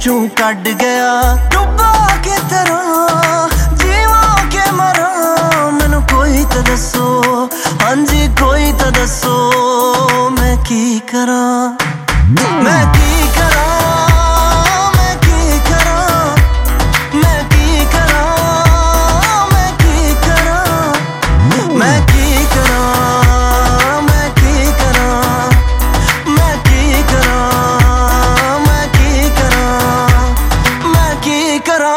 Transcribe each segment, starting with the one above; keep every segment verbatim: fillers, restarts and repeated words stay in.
विचों कट गया। डुबा के तरह जीवा के मरा, मैनू कोई तो दसो, हाँ जी कोई तो दसो मैं की करा, मैं की करा, मैं की करा, मैं की करा, मैं की करा, मैं की करा, मैं की करा, मैं की करा, मैं की करा, मैं की करा।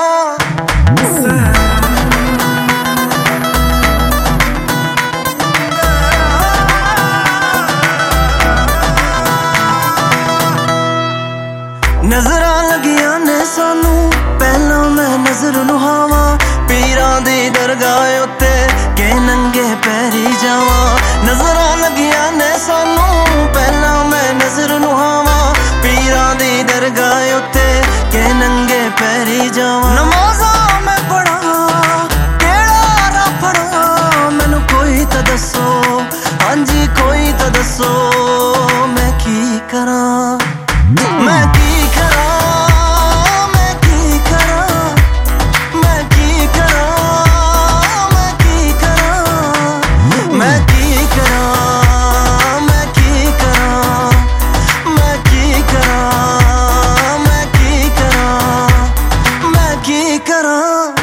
नजरां लगियां ने सानू पहला मैं नजर नुहावा, पीरां दी दरगाह उत्ते के नंगे पैरी जावा। नजरां लगियां ने सानू पहला मैं नजर नुहावा, पीरां दी दरगाह उत्ते के नंगे पैरी जावा। नमाज़ां मैं पढ़ा केड़ा राह फड़ा, मैनू कोई तो दसो, हाँ जी कोई तो दसो मैं की करा, मैं की करा, मैं की करा, मैं की करा, मैं की करा, मैं की करा, मैं की करा, मैं की करा, मैं की करा, मैं की करा।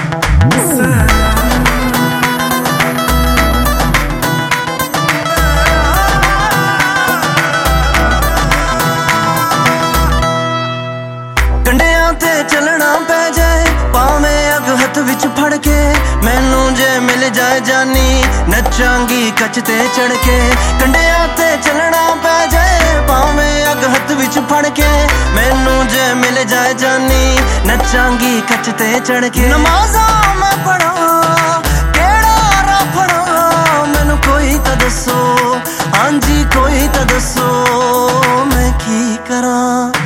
कंडियां ते चलना पै जाए भावें अग हथ विच फड़ के, मैनू जे मिल जाए जानी नचांगी कच ते चढ़ के। कंडियां ते चलना पै जाए भावें अग हथ विच फड़ के, मैनू जे मिल जाए जानी नचांगी कच ते चढ़ के। नमाज़ां मैं पढ़ा केड़ा राह फड़ा, मैनू कोई तो दसो, हाँ जी कोई तो दसो मैं की करा।